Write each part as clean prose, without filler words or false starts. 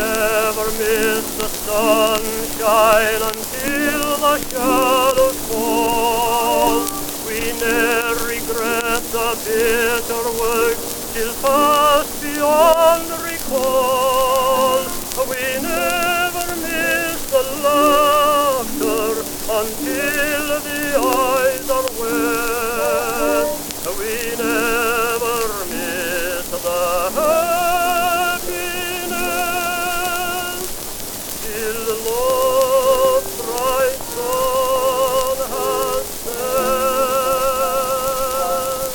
never miss the sunshine until the shadows fall. We never regret the bitter work till past beyond recall. We never miss the laughter until the eyes are wet. We never miss the happiness till love's bright sun has set.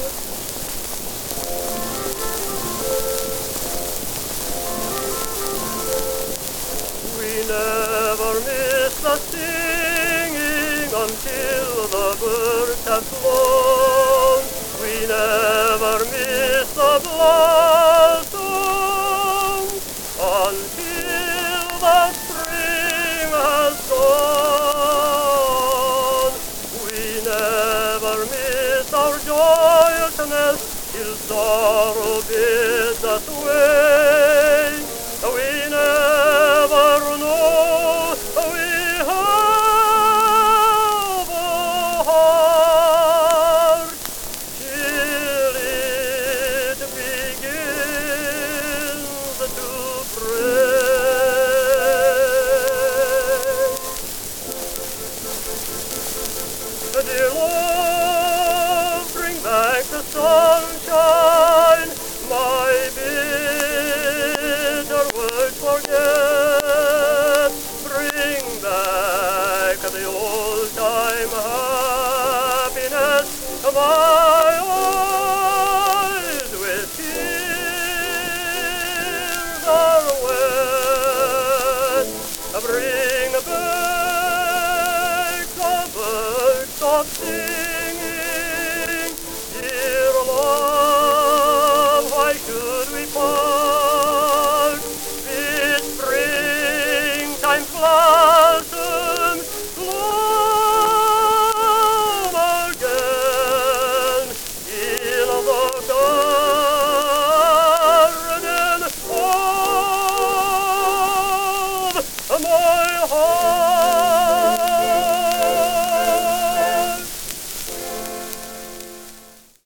We never miss the singing until the birds have flown. We never miss the blossom until the spring has gone. We never miss our joyousness till sorrow bids us away. We never know we have a heart till it begins to break. Dear love, bring back the sunshine, my bitter words forget. Bring back the old time happiness of my eyes with tears are wet. Bring back the birds of sea.